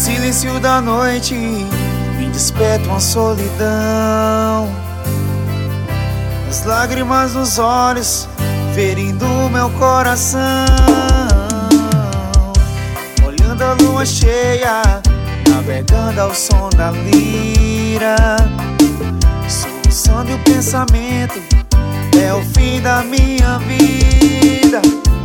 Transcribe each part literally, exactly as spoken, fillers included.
silêncio da noite me desperta uma solidão. As lágrimas nos olhos ferindo meu coração. Olhando a lua cheia, navegando ao som da lira, soluçando o pensamento, é o fim da minha vida.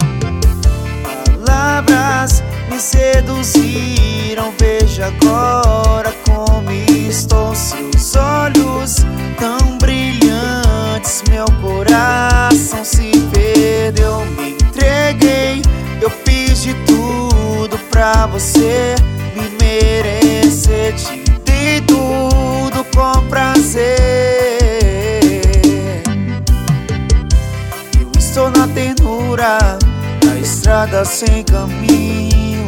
Palavras me seduziram, veja agora como estou. Seus olhos tão brilhantes, meu coração se perdeu. Me entreguei, eu fiz de tudo pra você me merecer. Te dei tudo com prazer. Eu estou na ternura da estrada sem caminho,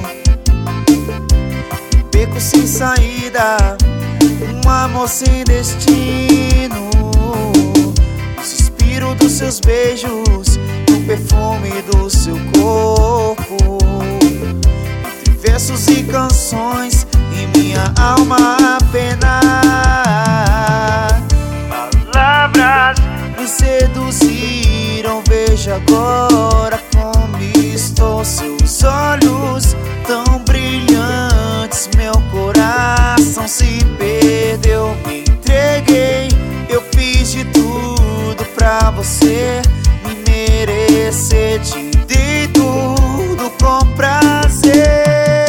um beco sem saída, um amor sem destino. O suspiro dos seus beijos, o perfume do seu corpo, entre versos e canções, e minha alma a penar. Palavras me seduziram, veja agora como estou. Seus olhos tão brilhantes, meu coração se perdeu. Me entreguei, eu fiz de tudo pra você me merecer. Te dei tudo com prazer.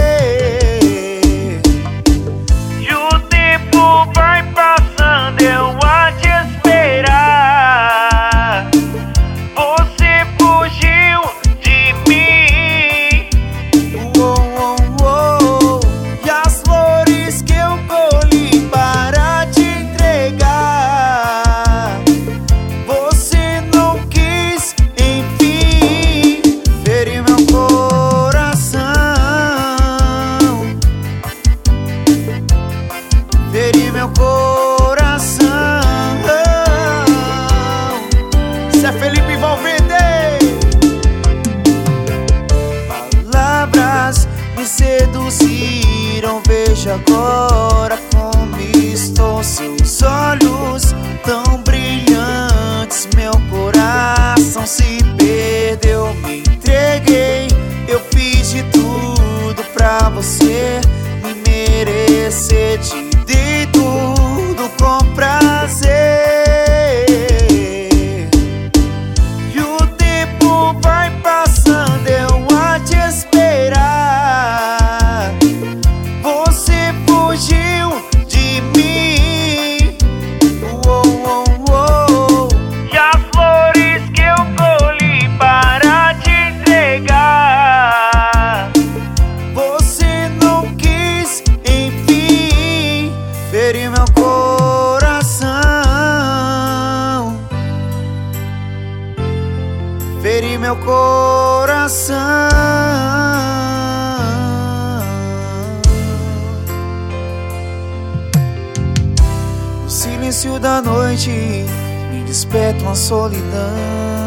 E o tempo vai passando, eu a te esperar. Você fugiu de mim, oh, oh, oh. E as flores que eu colhi para te entregar, você não quis, enfim. Feri meu coração, feri meu coração. Isso é Felipe Valverde. Palavras me seduziram, veja agora como estou. Seus olhos tão brilhantes, meu coração se perdeu. Me entreguei, eu fiz de tudo pra você me merecer. Te dei tudo com prazer. E o tempo vai passando, eu a te esperar. Você fugiu de mim, oh, oh, oh. E as flores que eu colhi para te entregar, você não quis, enfim. Feri meu coração, feri meu coração. No silêncio da noite me desperta uma solidão.